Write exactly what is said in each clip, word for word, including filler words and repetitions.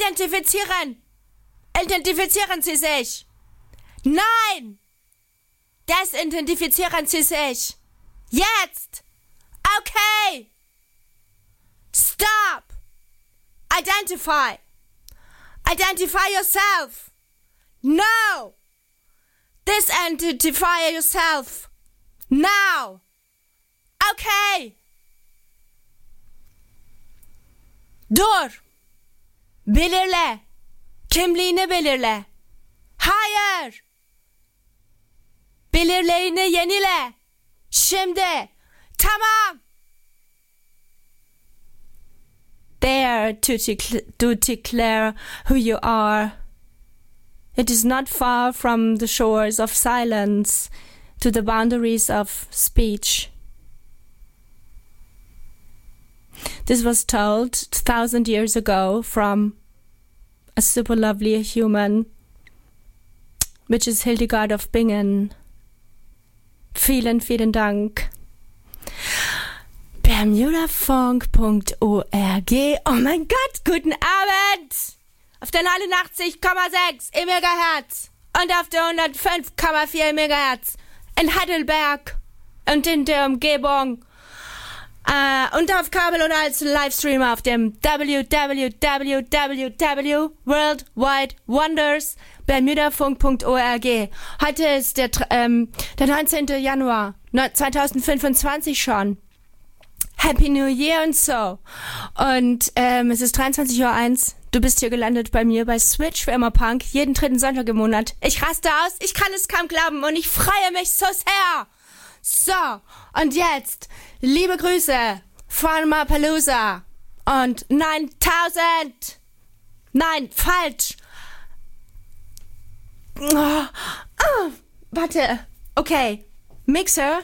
Identifizieren! Identifizieren Sie sich! Nein! Desidentifizieren Sie sich! Jetzt! Okay! Stop! Identify! Identify yourself! No! Disidentify yourself! Now! Okay! Dur! Belirle! Kimliğini belirle! Hayır! Belirleyini yenile! Şimdi! Tamam! Dare to, decl- to declare who you are. It is not far from the shores of silence to the boundaries of speech. This was told a thousand years ago from a super lovely human, which is Hildegard of Bingen. Vielen, vielen Dank. Bermudafunk Punkt org. Oh mein Gott, guten Abend! Auf der neunundachtzig Komma sechs im Megahertz und auf der hundertfünf Komma vier Megahertz in Heidelberg und in der Umgebung. Uh, und auf Kabel und als Livestream auf dem w w w Punkt world wide wonders bermudafunk Punkt org. Heute ist der, ähm, der neunzehnten Januar zweitausendfünfundzwanzig schon. Happy New Year und so. Und ähm, es ist dreiundzwanzig Uhr eins. Du bist hier gelandet bei mir bei Switch für immer Punk. Jeden dritten Sonntag im Monat. Ich raste aus. Ich kann es kaum glauben und ich freue mich so sehr. So, und jetzt liebe Grüße von Mapalooza und neuntausend. Nein, falsch. Oh, oh, warte. Okay. Mixer.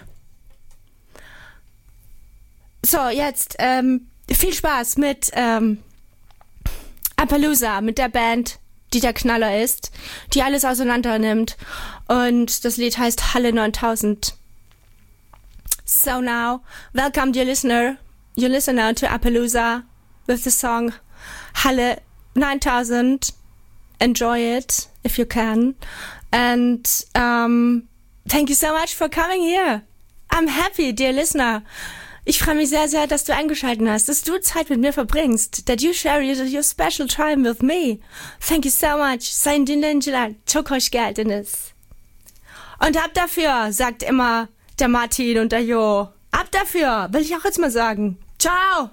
So, jetzt ähm, viel Spaß mit ähm, Appaloosa, mit der Band, die der Knaller ist, die alles auseinander nimmt. Und das Lied heißt Halle neuntausend. So now, welcome dear listener. You listen now to Appaloosa with the song Halle neuntausend. Enjoy it if you can. And um, thank you so much for coming here. I'm happy, dear listener. Ich freue mich sehr, sehr, dass du eingeschaltet hast, dass du Zeit mit mir verbringst, that you share your, your special time with me. Thank you so much. Sayın dinleyiciler, çok hoş geldiniz. Und ab dafür, sagt immer der Martin und der Jo. Ab dafür, will ich auch jetzt mal sagen. Ciao!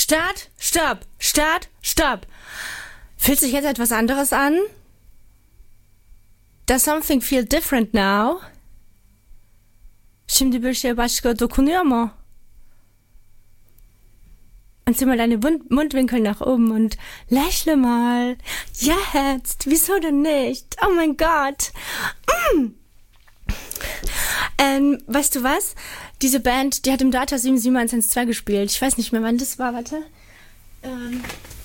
Start, Stopp, Start, Stopp. Fühlt sich jetzt etwas anderes an? Does something feel different now? Şimdi bir şey başka dokunuyor mu? Und zieh mal deine Mund- Mundwinkel nach oben und lächle mal. Jetzt, wieso denn nicht? Oh mein Gott. Mm. Ähm, weißt du was? Diese Band, die hat im Data sieben sieben eins eins zwei gespielt. Ich weiß nicht mehr, wann das war. Warte. Ähm.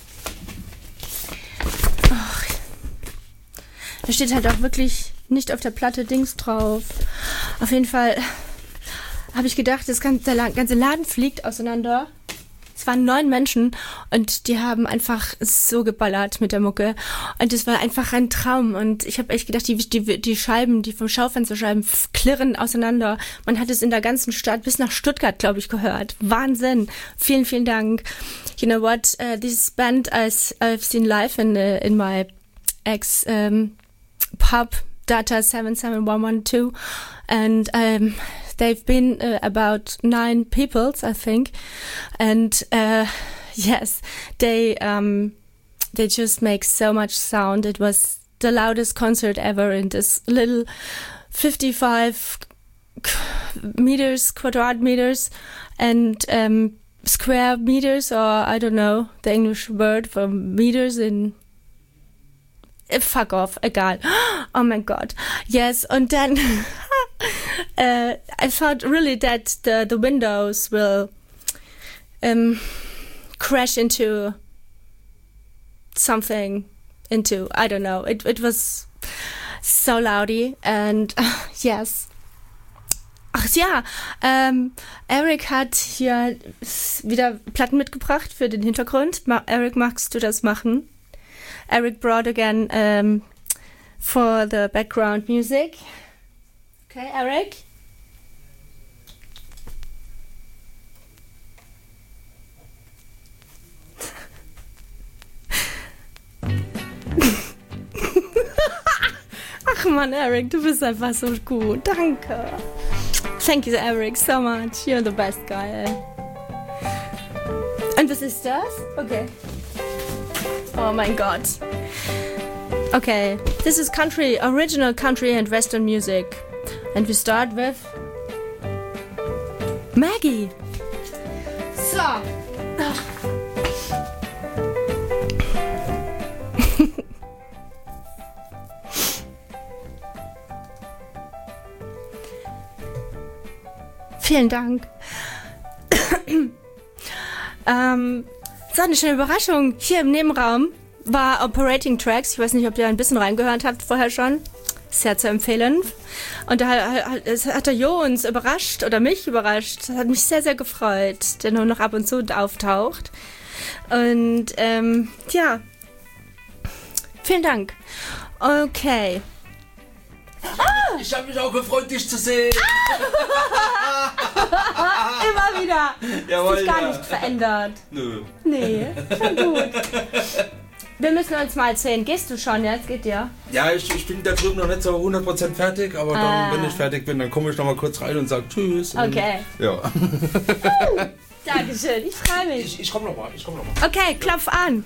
Och. Da steht halt auch wirklich nicht auf der Platte Dings drauf. Auf jeden Fall habe ich gedacht, das ganze, der ganze Laden fliegt auseinander. Es waren neun Menschen und die haben einfach so geballert mit der Mucke. Und es war einfach ein Traum. Und ich habe echt gedacht, die, die, die Scheiben, die vom Schaufensterscheiben f- klirren auseinander. Man hat es in der ganzen Stadt bis nach Stuttgart, glaube ich, gehört. Wahnsinn. Vielen, vielen Dank. You know what? Uh, this band I've, I've seen live in, uh, in my ex um, pub, Data seven seven one one two. And um, they've been uh, about nine peoples, I think, and uh, yes, they um, they just make so much sound. It was the loudest concert ever in this little fifty-five meters, quadrat meters, and um, square meters, or I don't know the English word for meters in. Fuck off, egal. Oh my God. Yes, and then uh, I thought really that the, the windows will um, crash into something, into, I don't know. It, it was so loudy and uh, yes. Ach ja, ähm, Eric hat hier wieder Platten mitgebracht für den Hintergrund. Ma- Eric, magst du das machen? Eric brought again um, for the background music. Okay, Eric? Ach Mann, Eric, du bist einfach so gut. Danke. Thank you, Eric, so much. You're the best guy. Und was ist das? Okay. Oh mein Gott. Okay, this is country, original country and western music. And we start with Maggie. So. Vielen Dank. ähm, so eine schöne Überraschung. Hier im Nebenraum war Operating Tracks. Ich weiß nicht, ob ihr ein bisschen reingehört habt vorher schon. Sehr zu empfehlen. Und da hat der Jo uns überrascht oder mich überrascht. Das hat mich sehr, sehr gefreut, der nur noch ab und zu auftaucht. Und ähm, ja, vielen Dank. Okay. Ah! Ich habe mich auch gefreut, dich zu sehen. Immer wieder. Jawohl, Hat sich gar ja. nicht verändert. Nö. Nee, schon gut. Wir müssen uns mal sehen. Gehst du schon jetzt? Geht dir? Ja, ich, ich bin da drüben noch nicht so hundert Prozent fertig, aber dann, Ah. wenn ich fertig bin, dann komme ich noch mal kurz rein und sage Tschüss. Und, Okay. ja. Dankeschön, ich freue mich. Ich, ich komme noch mal, ich komme noch mal. Okay, klopf an.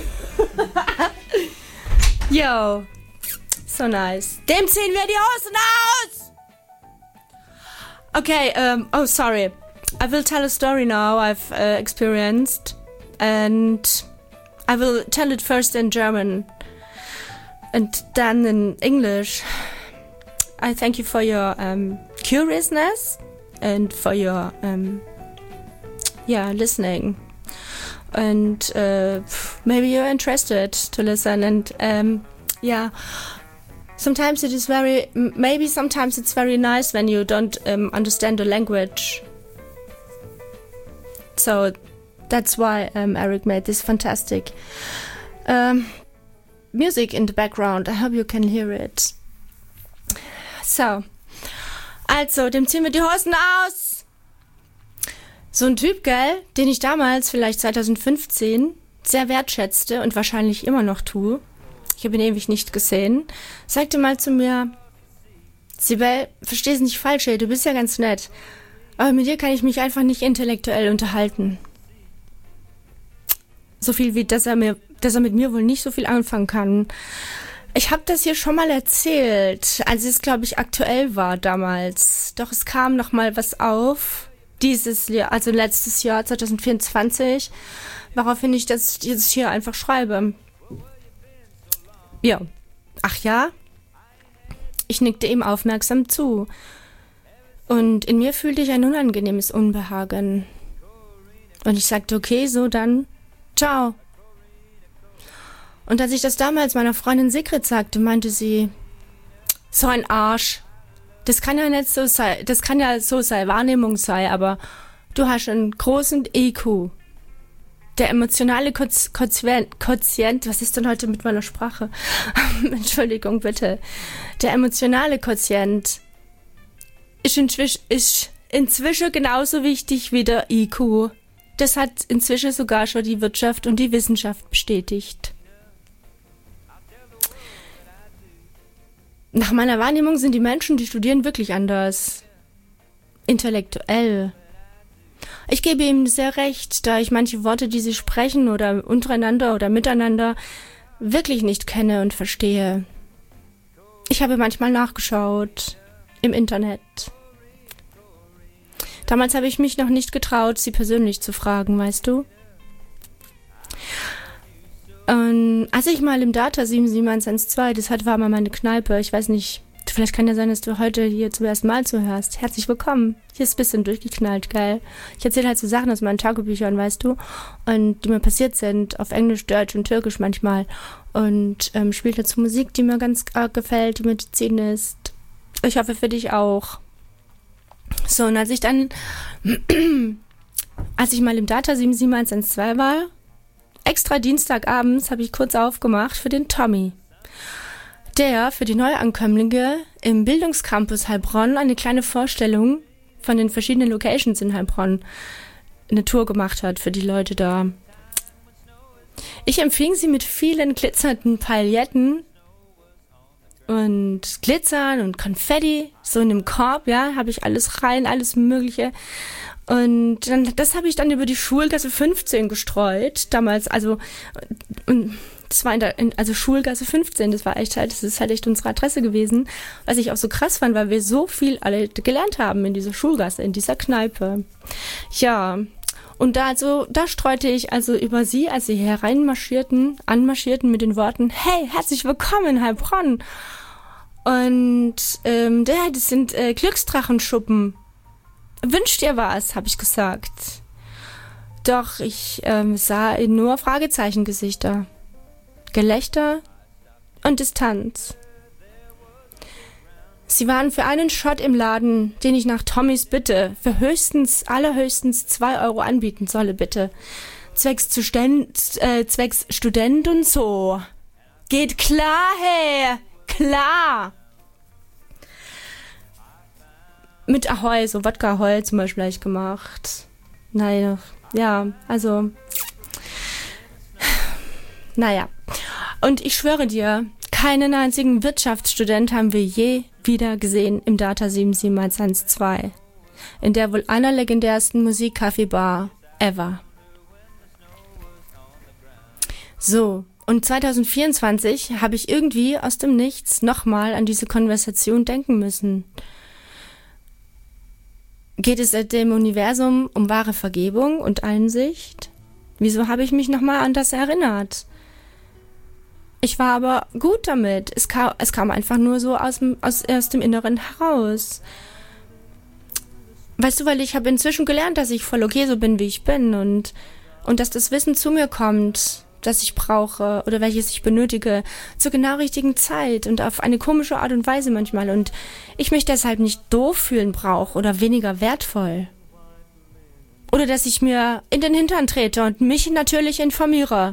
Yo. So nice. Dem ziehen wir die Hosen aus! Okay, um, oh sorry. I will tell a story now I've uh, experienced. And I will tell it first in German. And then in English. I thank you for your um, curiousness. And for your, um, yeah, listening. And uh, maybe you're interested to listen. And um, yeah... Sometimes it is very, maybe sometimes it's very nice when you don't um, understand the language. So that's why um, Eric made this fantastic um, music in the background. I hope you can hear it. So, also, dem ziehen wir die Hosen aus. So ein Typ, gell, den ich damals, vielleicht zwanzig fünfzehn, sehr wertschätzte und wahrscheinlich immer noch tue. Ich habe ihn ewig nicht gesehen, sagte mal zu mir, Sibel, versteh's nicht falsch, ey, du bist ja ganz nett, aber mit dir kann ich mich einfach nicht intellektuell unterhalten. So viel wie, dass er mir, dass er mit mir wohl nicht so viel anfangen kann. Ich habe das hier schon mal erzählt, als es, glaube ich, aktuell war damals. Doch es kam noch mal was auf, dieses Jahr, also letztes Jahr, zwanzig vierundzwanzig, woraufhin ich das jetzt hier einfach schreibe. Ja. Ach ja? Ich nickte ihm aufmerksam zu. Und in mir fühlte ich ein unangenehmes Unbehagen. Und ich sagte, okay, so dann, ciao. Und als ich das damals meiner Freundin Sigrid sagte, meinte sie, so ein Arsch. Das kann ja nicht so sein, das kann ja so seine Wahrnehmung sein, aber du hast einen großen E Q. Der emotionale Quotient, Quotient, was ist denn heute mit meiner Sprache? Entschuldigung, bitte. Der emotionale Quotient ist inzwischen, ist inzwischen genauso wichtig wie der I Q. Das hat inzwischen sogar schon die Wirtschaft und die Wissenschaft bestätigt. Nach meiner Wahrnehmung sind die Menschen, die studieren, wirklich anders. Intellektuell. Ich gebe ihm sehr recht, da ich manche Worte, die sie sprechen oder untereinander oder miteinander, wirklich nicht kenne und verstehe. Ich habe manchmal nachgeschaut im Internet. Damals habe ich mich noch nicht getraut, sie persönlich zu fragen, weißt du? Und als ich mal im Data sieben sieben eins eins zwei, das hat, war mal meine Kneipe, ich weiß nicht, vielleicht kann ja sein, dass du heute hier zum ersten Mal zuhörst. Herzlich willkommen. Hier ist ein bisschen durchgeknallt, geil. Ich erzähle halt so Sachen aus meinen Tagebüchern, weißt du, und die mir passiert sind, auf Englisch, Deutsch und Türkisch manchmal. Und ähm, spiele dazu Musik, die mir ganz arg gefällt, die Medizin ist. Ich hoffe für dich auch. So, und als ich dann, als ich mal im Data sieben sieben eins eins zwei war, extra Dienstagabends habe ich kurz aufgemacht für den Tommy, der für die Neuankömmlinge im Bildungscampus Heilbronn eine kleine Vorstellung von den verschiedenen Locations in Heilbronn, eine Tour gemacht hat für die Leute da. Ich empfing sie mit vielen glitzernden Pailletten und Glitzern und Konfetti, so in einem Korb, ja, habe ich alles rein, alles Mögliche. Und dann, das habe ich dann über die Schulgasse fünfzehn gestreut, damals, also, und das war in der, in, also Schulgasse fünfzehn, das war echt halt, das ist halt echt unsere Adresse gewesen, was ich auch so krass fand, weil wir so viel alle gelernt haben in dieser Schulgasse, in dieser Kneipe. Ja, und da also, da streute ich also über sie, als sie hereinmarschierten, anmarschierten mit den Worten, hey, herzlich willkommen in Heilbronn. Und, ähm, das sind äh, Glücksdrachenschuppen. Wünscht ihr was, habe ich gesagt. Doch ich ähm, sah nur Fragezeichengesichter, Gelächter und Distanz. Sie waren für einen Shot im Laden, den ich nach Tommys Bitte für höchstens, allerhöchstens zwei Euro anbieten solle, bitte. Zwecks, Student, äh, zwecks Student und so. Geht klar, hey, klar. Mit Ahoi, so Wodka Ahoi zum Beispiel habe ich gemacht. Naja, ja, also, naja. Und ich schwöre dir, keinen einzigen Wirtschaftsstudent haben wir je wieder gesehen im Data sieben sieben eins eins zwei. In der wohl einer legendärsten Musik-Café-Bar ever. So, und zwanzig vierundzwanzig habe ich irgendwie aus dem Nichts nochmal an diese Konversation denken müssen. Geht es dem Universum um wahre Vergebung und Einsicht? Wieso habe ich mich nochmal an das erinnert? Ich war aber gut damit. Es kam, es kam einfach nur so aus dem, aus, aus dem Inneren heraus. Weißt du, weil ich habe inzwischen gelernt, dass ich voll okay so bin, wie ich bin und, und dass das Wissen zu mir kommt, das ich brauche oder welches ich benötige, zur genau richtigen Zeit und auf eine komische Art und Weise manchmal und ich mich deshalb nicht doof fühlen brauche oder weniger wertvoll. Oder dass ich mir in den Hintern trete und mich natürlich informiere.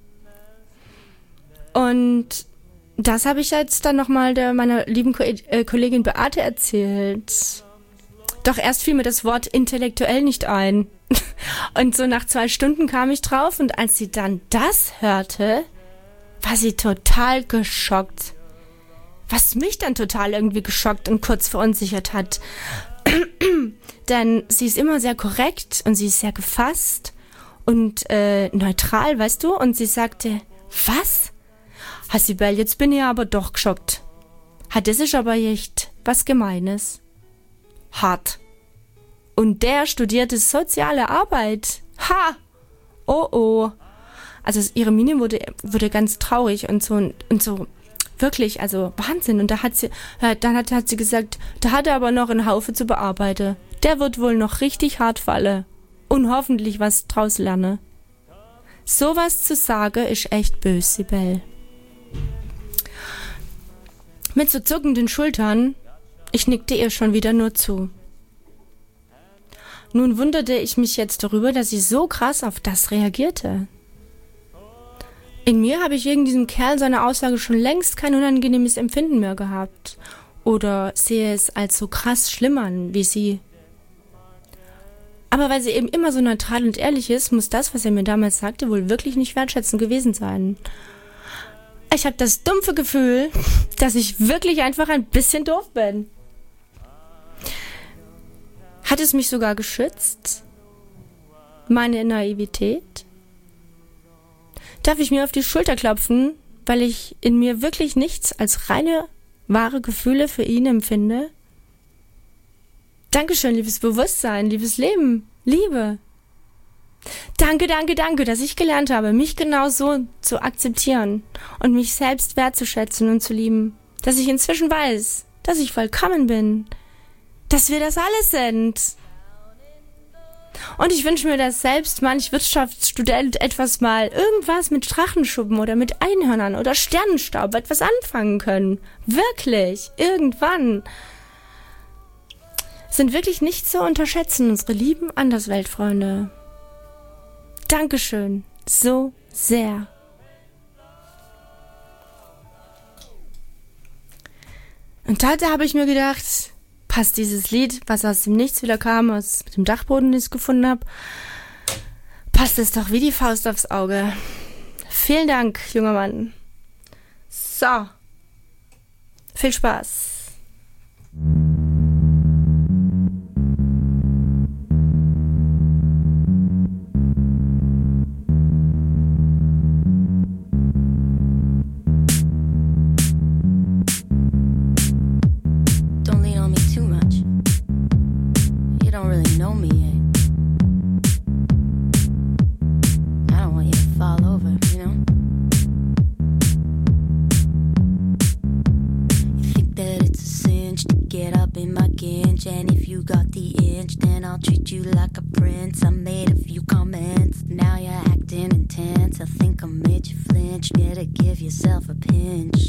Und das habe ich jetzt dann nochmal der meiner lieben Ko- äh, Kollegin Beate erzählt. Doch erst fiel mir das Wort intellektuell nicht ein. Und so nach zwei Stunden kam ich drauf und als sie dann das hörte, war sie total geschockt. Was mich dann total irgendwie geschockt und kurz verunsichert hat. Denn sie ist immer sehr korrekt und sie ist sehr gefasst und äh, neutral, weißt du? Und sie sagte, was? Hassibel, jetzt bin ich aber doch geschockt. Hat das ist aber echt was Gemeines. Hart. Und der studierte soziale Arbeit. Ha! Oh oh. Also ihre Miene wurde, wurde ganz traurig und so und so. Wirklich, also Wahnsinn. Und da hat sie, dann hat, hat sie gesagt, da hat er aber noch einen Haufen zu bearbeiten. Der wird wohl noch richtig hart fallen. Und hoffentlich was draus lernen. Sowas zu sagen ist echt böse, Sibel. Mit so zuckenden Schultern, ich nickte ihr schon wieder nur zu. Nun wunderte ich mich jetzt darüber, dass sie so krass auf das reagierte. In mir habe ich wegen diesem Kerl seine Aussage schon längst kein unangenehmes Empfinden mehr gehabt. Oder sehe es als so krass schlimm an, wie sie. Aber weil sie eben immer so neutral und ehrlich ist, muss das, was er mir damals sagte, wohl wirklich nicht wertschätzend gewesen sein. Ich habe das dumpfe Gefühl, dass ich wirklich einfach ein bisschen doof bin. Hat es mich sogar geschützt? Meine Naivität? Darf ich mir auf die Schulter klopfen, weil ich in mir wirklich nichts als reine, wahre Gefühle für ihn empfinde? Dankeschön, liebes Bewusstsein, liebes Leben, Liebe. Danke, danke, danke, dass ich gelernt habe, mich genau so zu akzeptieren und mich selbst wertzuschätzen und zu lieben. Dass ich inzwischen weiß, dass ich vollkommen bin. Dass wir das alles sind. Und ich wünsche mir, dass selbst manch Wirtschaftsstudent etwas mal irgendwas mit Drachenschuppen oder mit Einhörnern oder Sternenstaub etwas anfangen können. Wirklich, irgendwann. Sind wirklich nicht zu unterschätzen, unsere lieben Andersweltfreunde. Dankeschön, so sehr. Und da habe ich mir gedacht, passt dieses Lied, was aus dem Nichts wieder kam, aus dem Dachboden, den ich gefunden habe, passt es doch wie die Faust aufs Auge. Vielen Dank, junger Mann. So, viel Spaß. And if you got the inch, then I'll treat you like a prince. I made a few comments, now you're acting intense. I think I made you flinch, better give yourself a pinch.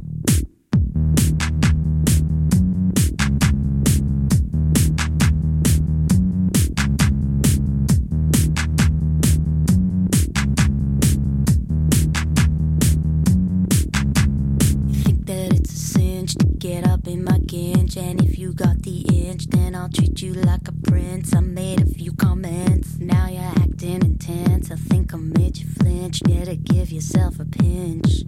And if you got the inch, then I'll treat you like a prince. I made a few comments, now you're acting intense. I think I made you flinch, better give yourself a pinch.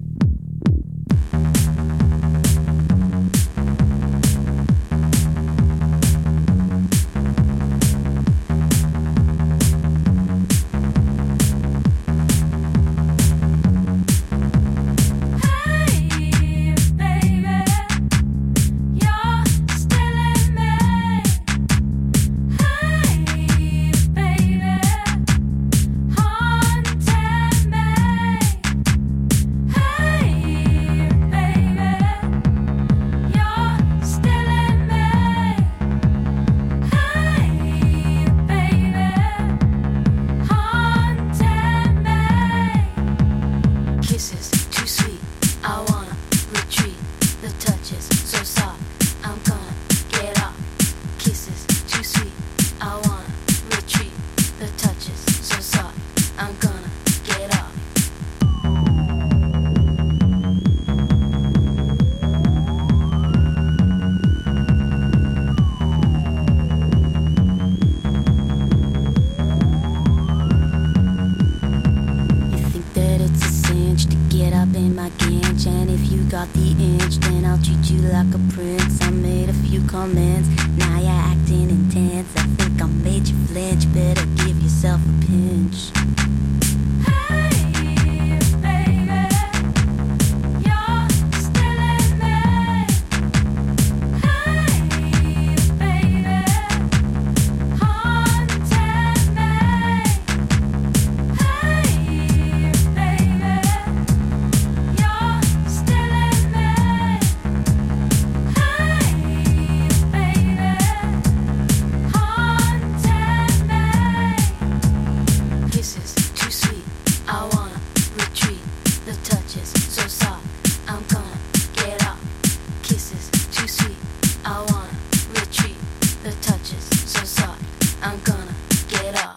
Comments, now you're acting intense. I think I made you flinch, better give yourself a pinch. I'm gonna get off.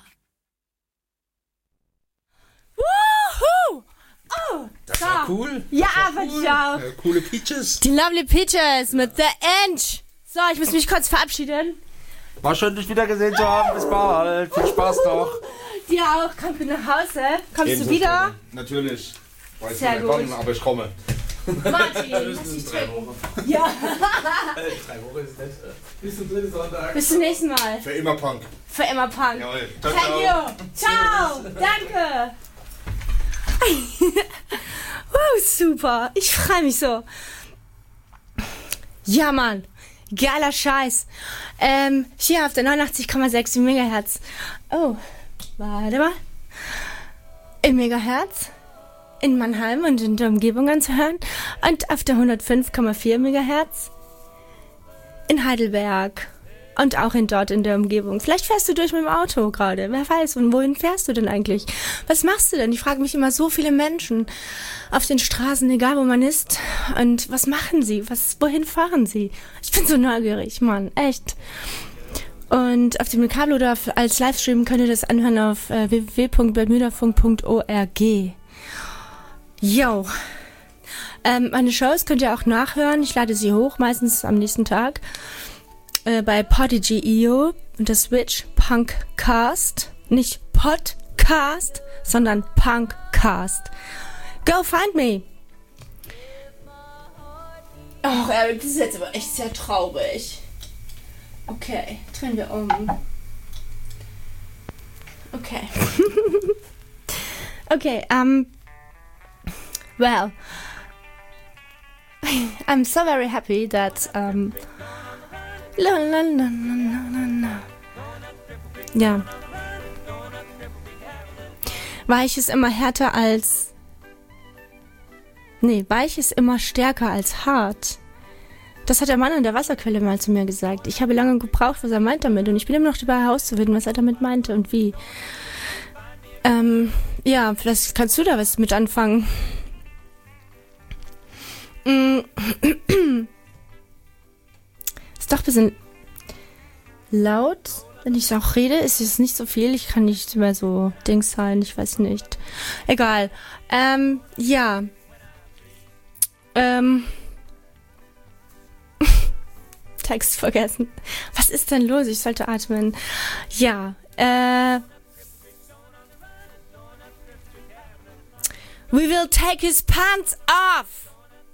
Woohoo! Oh, Das so. war cool. Ja, das war aber cool. ciao. Äh, coole Peaches. Die Lovely Peaches mit The Inch. So, ich muss mich kurz verabschieden. War schön, dich wieder gesehen zu haben. Bis bald. Viel Spaß noch. Dir auch. Komm bitte nach Hause. Kommst Ebenso du wieder? später. Natürlich. Weiß Sehr nicht, gut. wann, aber ich komme. Martin, lass dich trinken. Ja. Drei Wochen ist nett. Bis zum dritten Sonntag. Bis zum nächsten Mal. Für immer Punk. Für immer Punk. Jawohl. Ciao, Thank ciao. you. Ciao. Danke. Oh, super. Ich freue mich so. Ja, Mann. Geiler Scheiß. Ähm, hier auf der neunundachtzig Komma sechs Megahertz. Oh, warte mal. Im Megahertz. In Mannheim und in der Umgebung anzuhören. Und auf der hundertfünf Komma vier Megahertz. In Heidelberg. Und auch in dort in der Umgebung. Vielleicht fährst du durch mit dem Auto gerade. Wer weiß. Und wohin fährst du denn eigentlich? Was machst du denn? Ich frage mich immer, so viele Menschen auf den Straßen, egal wo man ist. Und was machen sie? Was, wohin fahren sie? Ich bin so neugierig, Mann. Echt. Und auf dem Kabel oder auf, als Livestream könnt ihr das anhören auf äh, w w w punkt bermuderfunk punkt org. Yo. Ähm, meine Shows könnt ihr auch nachhören. Ich lade sie hoch, meistens am nächsten Tag. Äh, bei Podigy punkt i o und der Switch Punkcast. Nicht Podcast, sondern Punkcast. Go find me! Ach, Eric, das ist jetzt aber echt sehr traurig. Okay, drehen wir um. Okay. Okay, um... Well... I'm so very happy that... Um, La, la, la, la, la, la. Ja. Weich ist immer härter als... Nee, weich ist immer stärker als hart. Das hat der Mann an der Wasserquelle mal zu mir gesagt. Ich habe lange gebraucht, was er meint damit. Und ich bin immer noch dabei herauszufinden, was er damit meinte und wie. Ähm, ja, vielleicht kannst du da was mit anfangen. Mm. Ist doch ein bisschen laut. Wenn ich auch rede, ist es nicht so viel. Ich kann nicht mehr so Dings sein. Ich weiß nicht. Egal. Ähm, ja. Ähm. Text vergessen. Was ist denn los? Ich sollte atmen. Ja. Äh. We will take his pants off.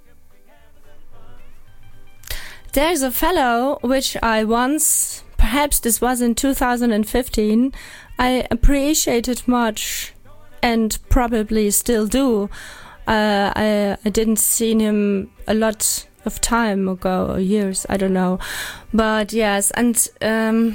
There's a fellow which I once, perhaps this was in two thousand fifteen, I appreciated much and probably still do. Uh, I, I didn't see him a lot of time ago, or years, I don't know. But yes, and um,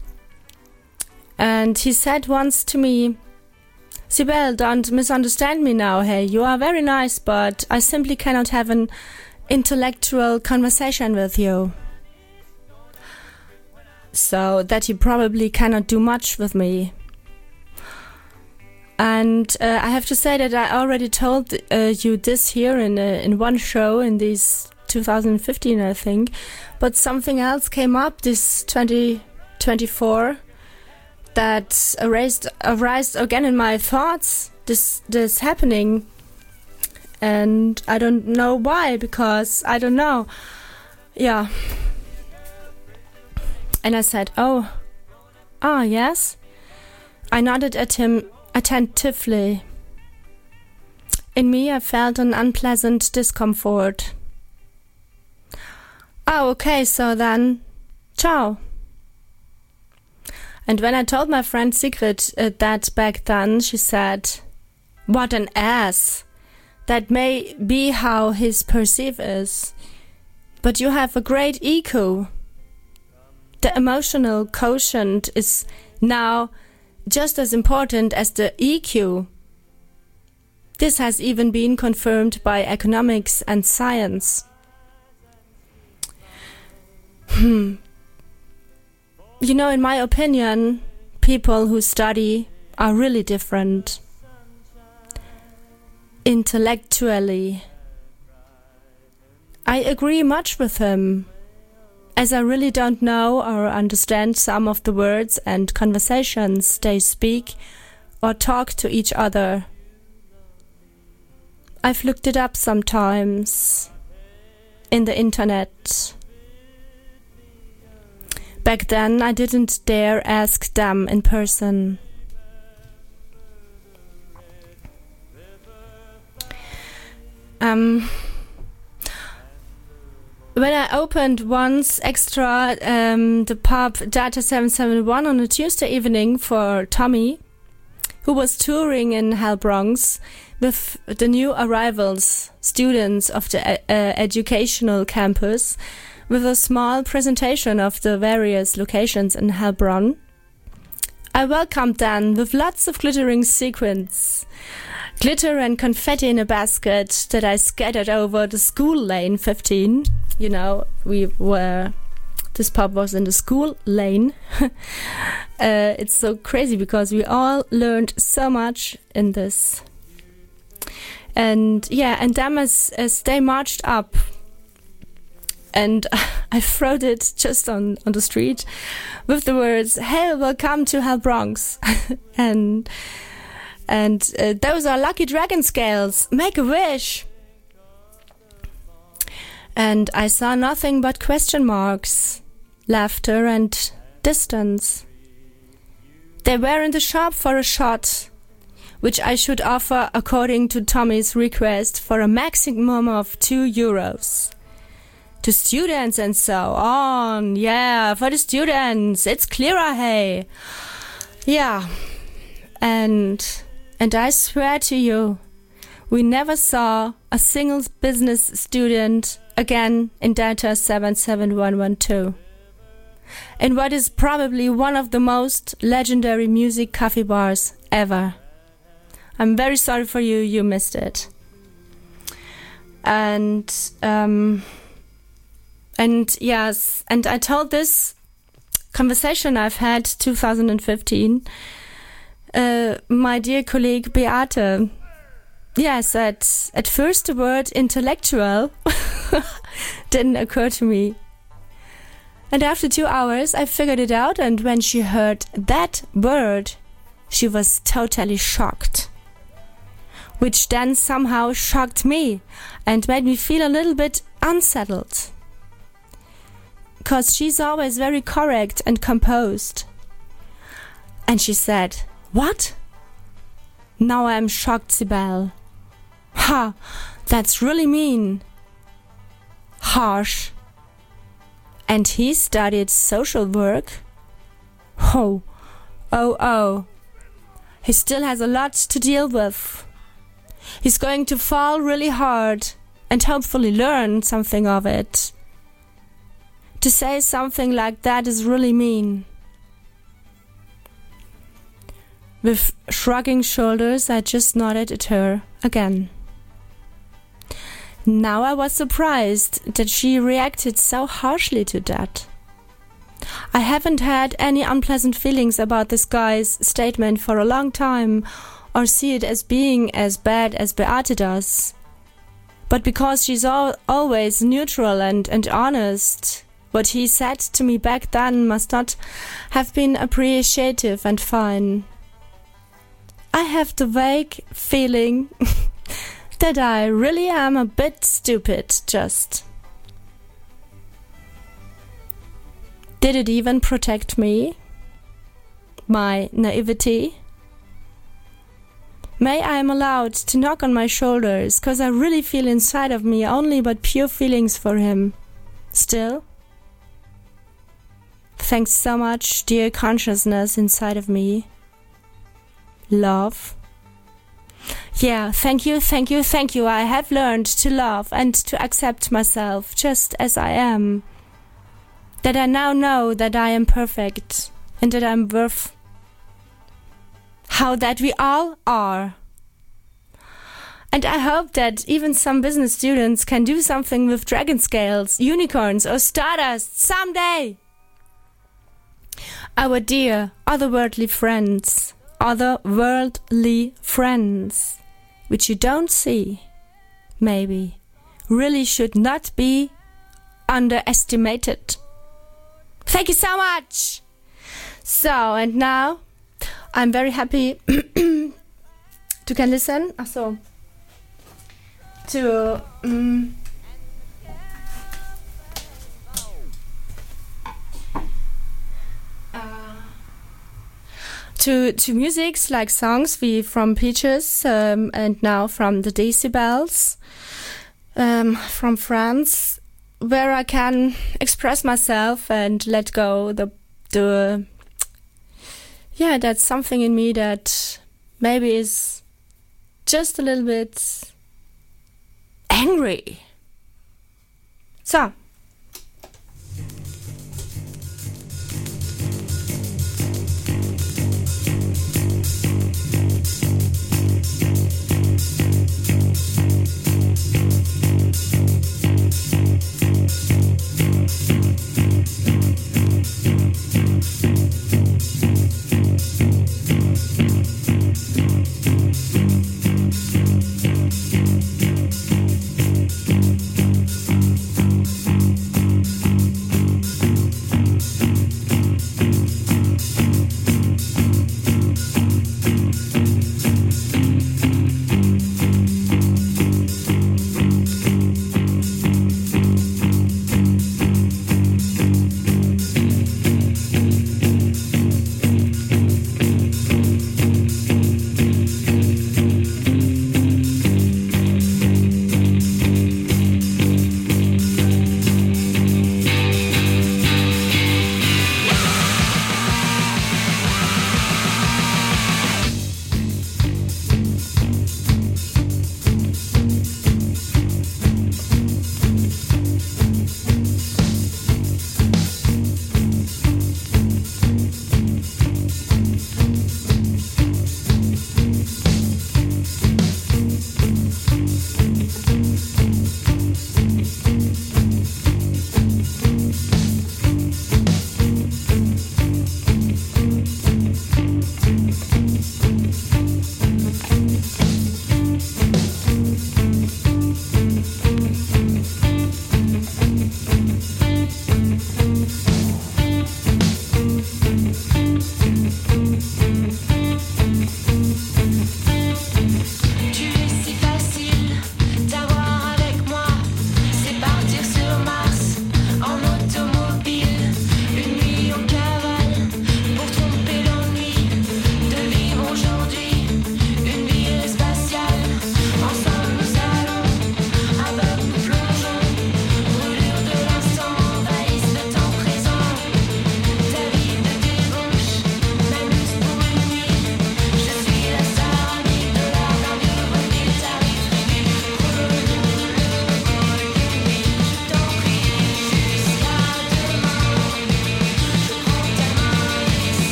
and he said once to me, Sibel, don't misunderstand me now, hey, you are very nice, but I simply cannot have an intellectual conversation with you. So that he probably cannot do much with me. And uh, I have to say that I already told uh, you this here in uh, in one show in this two thousand fifteen, I think, but something else came up this twenty twenty-four that erased, arose again in my thoughts. This this happening. And I don't know why, because I don't know. Yeah. And I said, oh, ah, yes. I nodded at him attentively. In me, I felt an unpleasant discomfort. Oh, okay, so then, ciao. And when I told my friend Sigrid uh, that back then, she said, what an ass. That may be how his perceive is. But you have a great E Q. The emotional quotient is now just as important as the E Q. This has even been confirmed by economics and science. Hmm. You know, in my opinion, people who study are really different. Intellectually. I agree much with him. as I really don't know or understand some of the words and conversations they speak or talk to each other. I've looked it up sometimes in the internet. Back then I didn't dare ask them in person. Um, when I opened once extra um, the pub Data seven seven one on a Tuesday evening for Tommy, who was touring in Hell Bronx with the new arrivals, students of the uh, educational campus, with a small presentation of the various locations in Heilbronn, I welcomed them with lots of glittering sequins, glitter and confetti in a basket that I scattered over the school lane fifteen. You know, we were, this pub was in the school lane. uh, it's so crazy because we all learned so much in this. And yeah, and them as, as they marched up, and I wrote it just on, on the street with the words, "Hey, welcome to Hell Bronx." and and uh, those are lucky dragon scales. Make a wish. And I saw nothing but question marks, laughter and distance. They were in the shop for a shot, which I should offer according to Tommy's request for a maximum of two euros. To students and so on. Yeah, for the students. It's clearer, hey. Yeah. And and I swear to you, we never saw a single business student again in Data seven seven one one two. In what is probably one of the most legendary music coffee bars ever. I'm very sorry for you, you missed it. And um And yes, and I told this conversation I've had two thousand fifteen, uh, my dear colleague Beate. Yes, at, at first the word intellectual didn't occur to me. And after two hours I figured it out, and when she heard that word, she was totally shocked. Which then somehow shocked me and made me feel a little bit unsettled. Because she's always very correct and composed. And she said, "What? Now I'm shocked, Sibel. Ha, that's really mean. Harsh. And he studied social work? Oh, oh, oh. He still has a lot to deal with. He's going to fall really hard and hopefully learn something of it. To say something like that is really mean." With shrugging shoulders, I just nodded at her again. Now I was surprised that she reacted so harshly to that. I haven't had any unpleasant feelings about this guy's statement for a long time, or see it as being as bad as Beate does. But because she's al- always neutral and, and honest, what he said to me back then must not have been appreciative and fine. I have the vague feeling that I really am a bit stupid, just. Did it even protect me? My naivety? May I am allowed to knock on my shoulders, cause I really feel inside of me only but pure feelings for him. Still? Thanks so much, dear consciousness inside of me. Love. Yeah, thank you, thank you, thank you. I have learned to love and to accept myself just as I am. That I now know that I am perfect and that I'm worth how that we all are. And I hope that even some business students can do something with dragon scales, unicorns or stardust someday. Our dear otherworldly friends, otherworldly friends, which you don't see, maybe, really should not be underestimated. Thank you so much. So, and now I'm very happy to can listen. Also, to um, to to musics like songs we from Peaches um, and now from the Decibels um, from France, where I can express myself and let go the the yeah, that's something in me that maybe is just a little bit angry. So.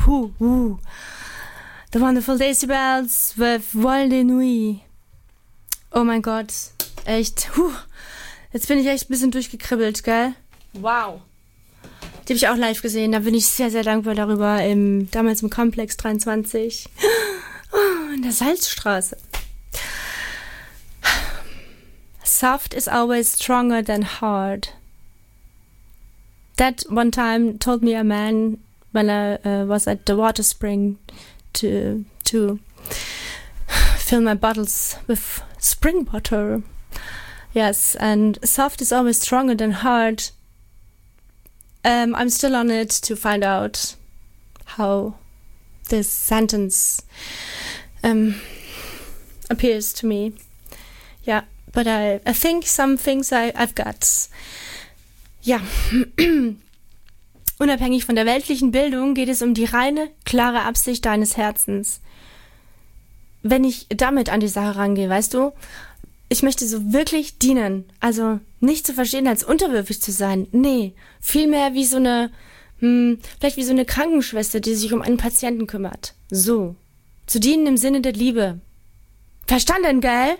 Who, who. The Wonderful Decibels with Vol de Nuit. Oh mein Gott. Echt. Huh. Jetzt bin ich echt ein bisschen durchgekribbelt, gell? Wow. Die habe ich auch live gesehen. Da bin ich sehr, sehr dankbar darüber. Im, damals im Komplex dreiundzwanzig. Oh, in der Salzstraße. Soft is always stronger than hard. That one time told me a man when I uh, was at the water spring to to fill my bottles with spring water. Yes, and soft is always stronger than hard. Um, I'm still on it to find out how this sentence um, appears to me. Yeah, but I, I think some things I, I've got. Ja, unabhängig von der weltlichen Bildung geht es um die reine, klare Absicht deines Herzens. Wenn ich damit an die Sache rangehe, weißt du, ich möchte so wirklich dienen. Also nicht zu verstehen, als unterwürfig zu sein. Nee, vielmehr wie so eine, hm, vielleicht wie so eine Krankenschwester, die sich um einen Patienten kümmert. So, zu dienen im Sinne der Liebe. Verstanden, gell?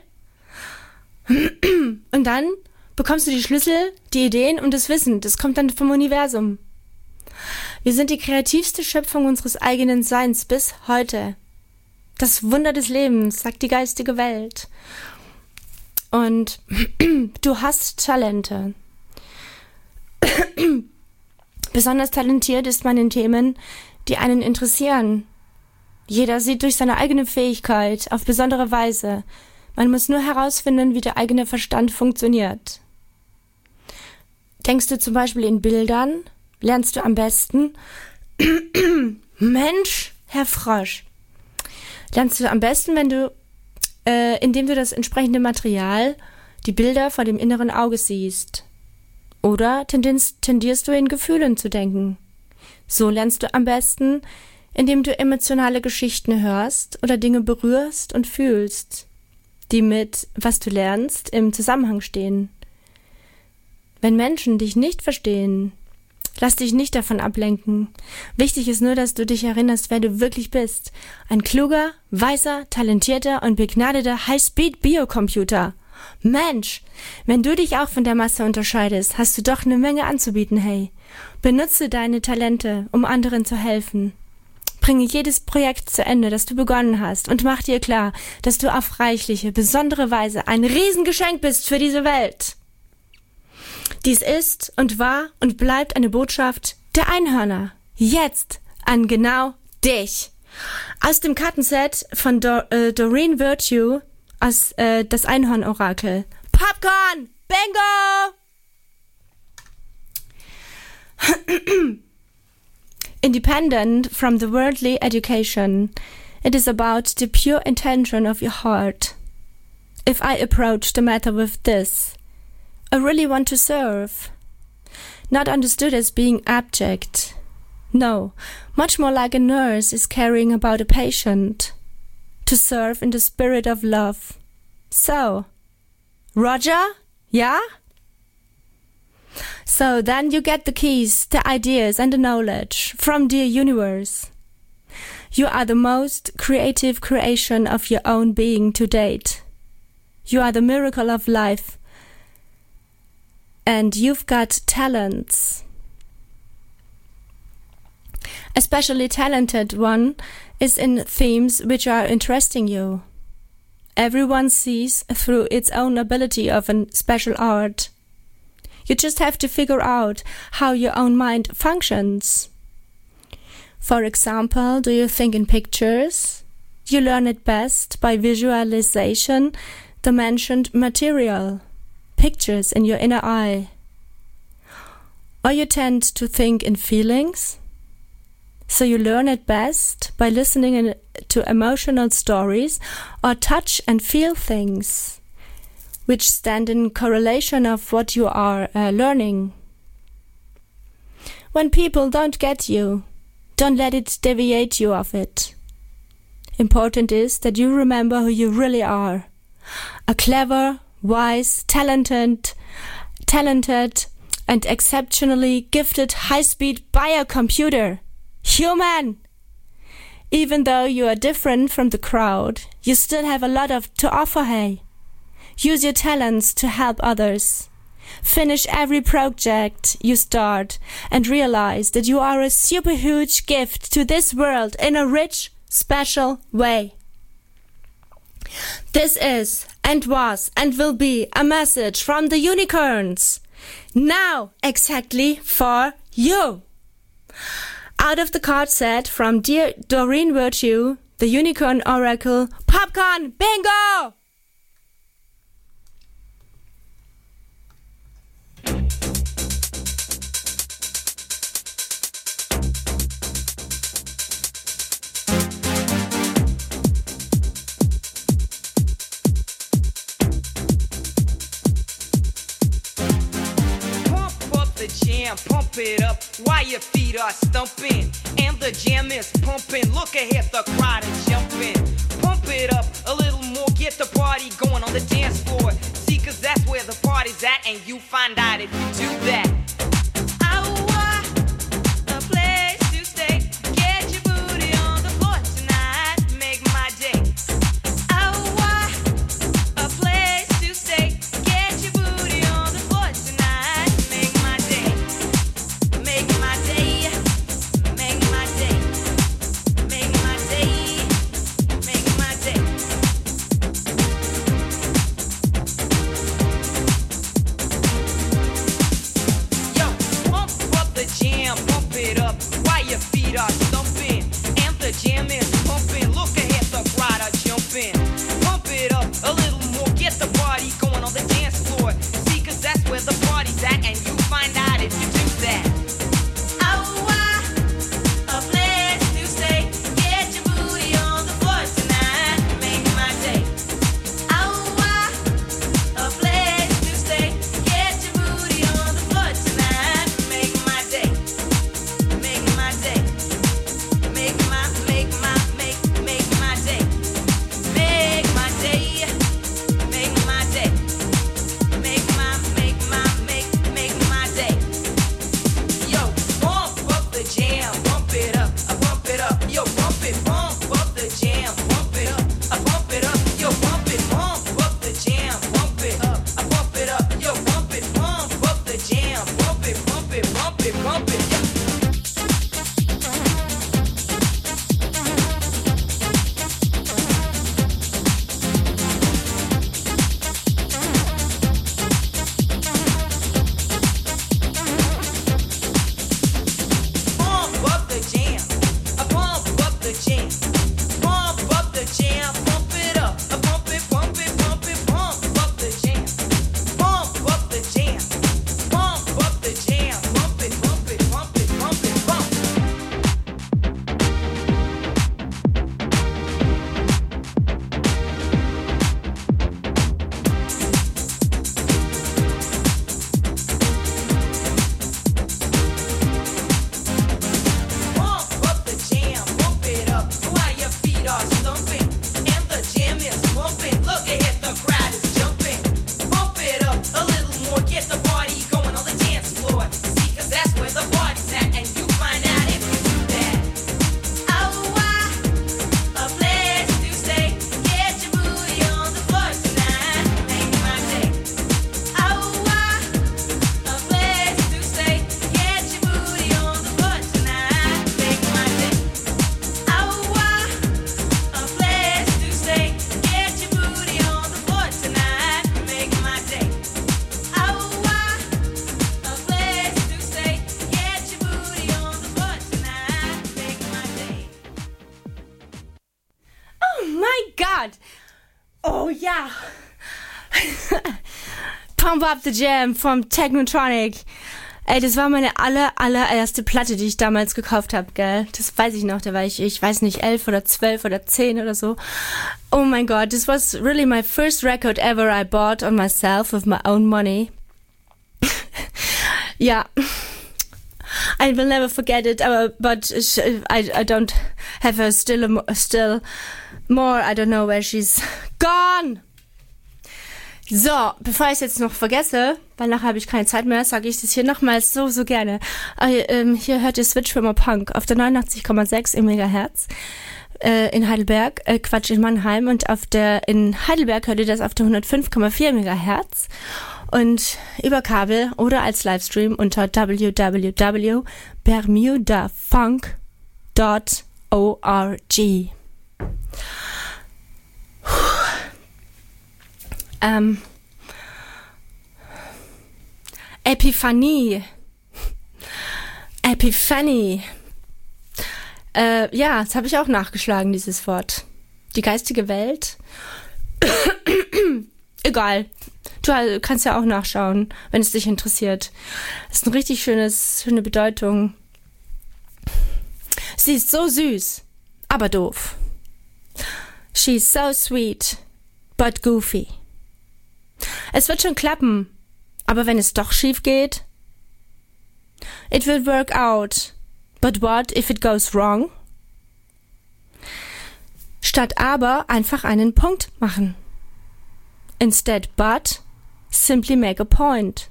Und dann bekommst du die Schlüssel, die Ideen und das Wissen. Das kommt dann vom Universum. Wir sind die kreativste Schöpfung unseres eigenen Seins bis heute. Das Wunder des Lebens, sagt die geistige Welt. Und du hast Talente. Besonders talentiert ist man in Themen, die einen interessieren. Jeder sieht durch seine eigene Fähigkeit auf besondere Weise. Man muss nur herausfinden, wie der eigene Verstand funktioniert. Denkst du zum Beispiel in Bildern? Lernst du am besten? Mensch, Herr Frosch. Lernst du am besten, wenn du, äh, indem du das entsprechende Material, die Bilder vor dem inneren Auge siehst. Oder tendierst, tendierst du in Gefühlen zu denken. So lernst du am besten, indem du emotionale Geschichten hörst oder Dinge berührst und fühlst, die mit, was du lernst, im Zusammenhang stehen. Wenn Menschen dich nicht verstehen, lass dich nicht davon ablenken. Wichtig ist nur, dass du dich erinnerst, wer du wirklich bist. Ein kluger, weiser, talentierter und begnadeter High-Speed-Biocomputer. Mensch, wenn du dich auch von der Masse unterscheidest, hast du doch eine Menge anzubieten, hey. Benutze deine Talente, um anderen zu helfen. Bringe jedes Projekt zu Ende, das du begonnen hast, und mach dir klar, dass du auf reichliche, besondere Weise ein Riesengeschenk bist für diese Welt. Dies ist und war und bleibt eine Botschaft der Einhörner. Jetzt an genau dich. Aus dem Kartenset von Do- äh, Doreen Virtue aus äh, das Einhorn-Orakel. Popcorn! Bingo! Independent from the worldly education, it is about the pure intention of your heart. If I approach the matter with this, I really want to serve. Not understood as being abject. No, much more like a nurse is caring about a patient. To serve in the spirit of love. So, Roger? Yeah? So then you get the keys, the ideas and the knowledge from the universe. You are the most creative creation of your own being to date. You are the miracle of life. And you've got talents. Especially talented one is in themes which are interesting you. Everyone sees through its own ability of a special art. You just have to figure out how your own mind functions. For example, do you think in pictures? You learn it best by visualization, the mentioned material, pictures in your inner eye. Or you tend to think in feelings? So you learn it best by listening in, to emotional stories or touch and feel things, which stand in correlation of what you are uh, learning. When people don't get you, don't let it deviate you off it. Important is that you remember who you really are. A clever, wise, talented, talented and exceptionally gifted high-speed biocomputer. Human! Even though you are different from the crowd, you still have a lot of to offer, hey. Use your talents to help others. Finish every project you start and realize that you are a super huge gift to this world in a rich, special way. This is and was and will be a message from the unicorns. Now exactly for you. Out of the card set from Dear Doreen Virtue, the Unicorn Oracle, Popcorn Bingo! Jam, pump it up while your feet are stumping, and the jam is pumping. Look ahead, the crowd is jumping. Pump it up a little more, get the party going on the dance floor. See, cause that's where the party's at, and you find out if you do that. Oh ja. Pump Up the Jam vom Technotronic. Ey, das war meine aller, allererste Platte, die ich damals gekauft habe, gell? Das weiß ich noch, da war ich, ich weiß nicht, elf oder zwölf oder zehn oder so. Oh mein Gott, this was really my first record ever I bought on myself with my own money. Ja. I will never forget it, uh, but I, I don't have her still, still more. I don't know where she's gone. So, bevor ich es jetzt noch vergesse, weil nachher habe ich keine Zeit mehr, sage ich das hier nochmals so, so gerne. Äh, ähm, hier hört ihr Switchfirma Punk auf der neunundachtzig Komma sechs im Megahertz äh, in Heidelberg, äh, Quatsch, in Mannheim, und auf der in Heidelberg hört ihr das auf der hundertfünf Komma vier Megahertz und über Kabel oder als Livestream unter w w w punkt bermuda funk punkt org. Ähm, Epiphanie. Epiphanie. Äh, ja, das habe ich auch nachgeschlagen, dieses Wort. Die geistige Welt. Egal. Du kannst ja auch nachschauen, wenn es dich interessiert. Das ist eine richtig schönes, schöne Bedeutung. Sie ist so süß, aber doof. She's so sweet, but goofy. Es wird schon klappen, aber wenn es doch schief geht? It will work out, but what if it goes wrong? Statt aber einfach einen Punkt machen. Instead but, simply make a point.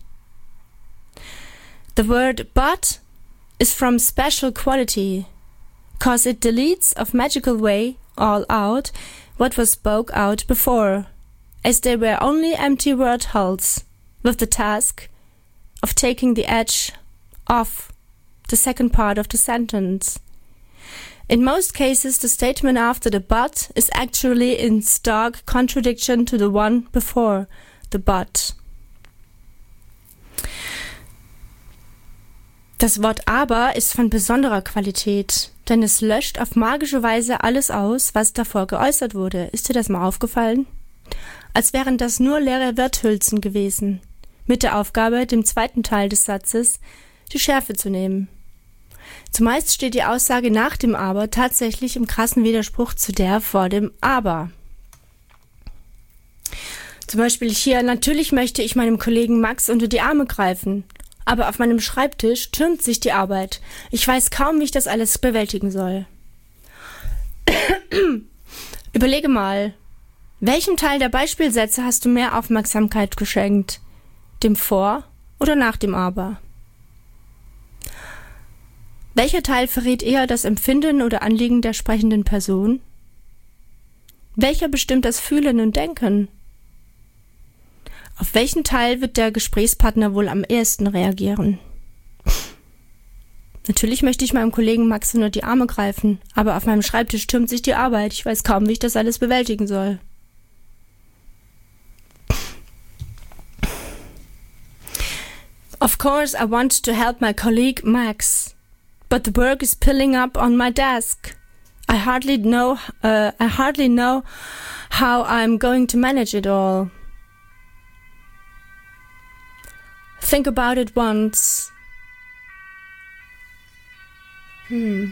The word but is from special quality, cause it deletes of magical way all out what was spoke out before, as they were only empty word holes, with the task of taking the edge off the second part of the sentence. In most cases, the statement after the but is actually in stark contradiction to the one before the but. Das Wort aber ist von besonderer Qualität, denn es löscht auf magische Weise alles aus, was davor geäußert wurde. Ist dir das mal aufgefallen? Als wären das nur leere Worthülsen gewesen, mit der Aufgabe, dem zweiten Teil des Satzes die Schärfe zu nehmen. Zumeist steht die Aussage nach dem Aber tatsächlich im krassen Widerspruch zu der vor dem Aber. Zum Beispiel hier: Natürlich möchte ich meinem Kollegen Max unter die Arme greifen, aber auf meinem Schreibtisch türmt sich die Arbeit. Ich weiß kaum, wie ich das alles bewältigen soll. Überlege mal, welchem Teil der Beispielsätze hast du mehr Aufmerksamkeit geschenkt? Dem Vor- oder nach dem Aber? Welcher Teil verrät eher das Empfinden oder Anliegen der sprechenden Person? Welcher bestimmt das Fühlen und Denken? Auf welchen Teil wird der Gesprächspartner wohl am ehesten reagieren? Natürlich möchte ich meinem Kollegen Max unter die Arme greifen, aber auf meinem Schreibtisch türmt sich die Arbeit. Ich weiß kaum, wie ich das alles bewältigen soll. Of course, I want to help my colleague Max. But the work is piling up on my desk. I hardly know, uh, I hardly know how I'm going to manage it all. Think about it once. Hmm.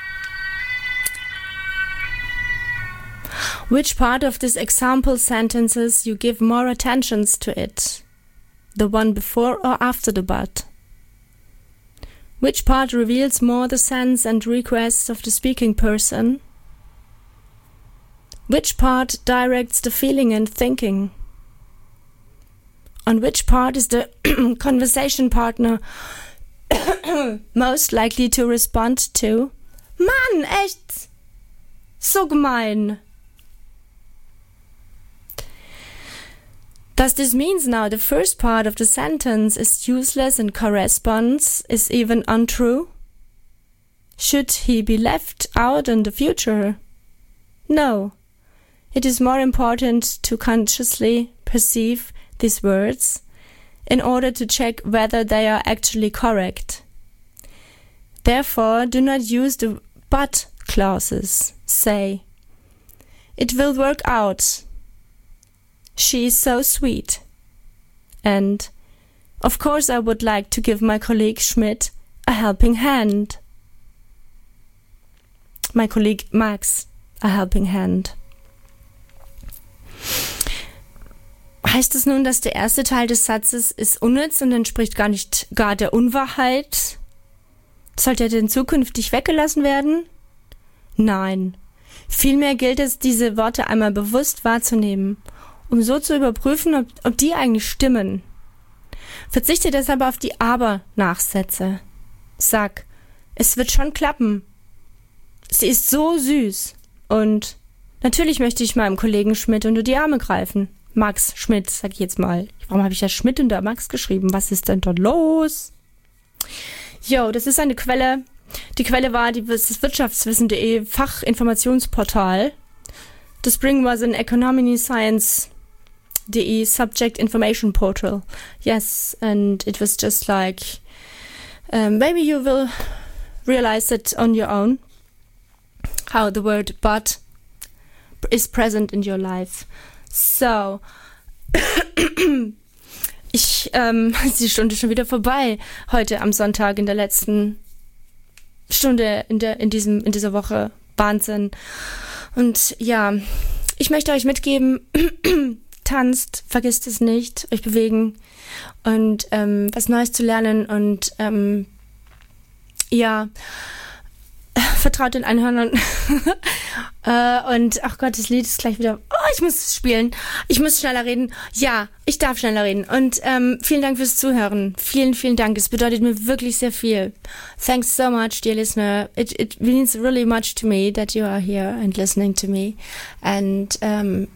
Which part of this example sentences you give more attentions to it? The one before or after the but? Which part reveals more the sense and requests of the speaking person? Which part directs the feeling and thinking? On which part is the conversation partner most likely to respond to? Mann, echt! So gemein! Does this mean now the first part of the sentence is useless and corresponds is even untrue? Should he be left out in the future? No. It is more important to consciously perceive these words in order to check whether they are actually correct. Therefore, do not use the but clauses. Say, it will work out. She is so sweet. And, of course, I would like to give my colleague Schmidt a helping hand. My colleague Max a helping hand. Heißt es nun, dass der erste Teil des Satzes ist unnütz und entspricht gar nicht gar der Unwahrheit? Sollte er denn zukünftig weggelassen werden? Nein. Vielmehr gilt es, diese Worte einmal bewusst wahrzunehmen um so zu überprüfen, ob, ob die eigentlich stimmen. Verzichte deshalb auf die Aber-Nachsätze. Sag, es wird schon klappen. Sie ist so süß. Und natürlich möchte ich meinem Kollegen Schmidt unter die Arme greifen. Max Schmidt, sag ich jetzt mal. Warum habe ich ja Schmidt unter Max geschrieben? Was ist denn dort los? Jo, das ist eine Quelle. Die Quelle war die, das wirtschaftswissen punkt de Fachinformationsportal. The spring was an economy science punkt de subject information portal. Yes, and it was just like, um, maybe you will realize it on your own, how the word but is present in your life. So, ich, ähm, ist die Stunde schon wieder vorbei. Heute am Sonntag in der letzten Stunde in der, in diesem, in dieser Woche. Wahnsinn. Und ja, ich möchte euch mitgeben, tanzt, vergisst es nicht, euch bewegen und ähm, was Neues zu lernen und ähm, ja, vertraut den Einhörnern. äh, und ach Gott, das Lied ist gleich wieder. Oh, ich muss es spielen. Ich muss schneller reden. Ja, ich darf schneller reden. Und ähm, vielen Dank fürs Zuhören. Vielen, vielen Dank. Es bedeutet mir wirklich sehr viel. Thanks so much, dear listener. It it means really much to me that you are here and listening to me. And um,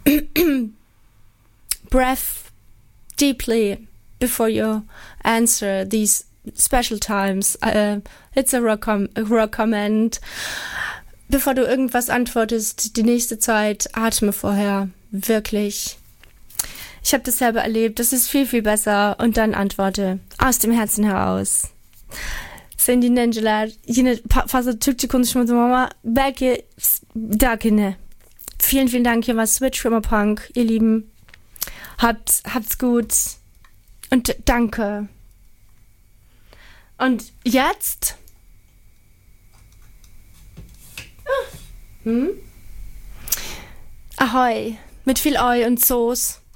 breath deeply before you answer these special times. Uh, it's a raw, com- a raw comment. Bevor du irgendwas antwortest, die nächste Zeit, atme vorher. Wirklich. Ich habe das selber erlebt. Das ist viel, viel besser. Und dann antworte. Aus dem Herzen heraus. Sen dinleyiciler, yine fazla Türkçe konuşmadım ama belki dakine. Vielen, vielen Dank. Hier war Switch Rimmer Punk, ihr Lieben. Habt, habt's gut. Und danke. Und jetzt? Hm? Ahoi. Mit viel Oi und Soße.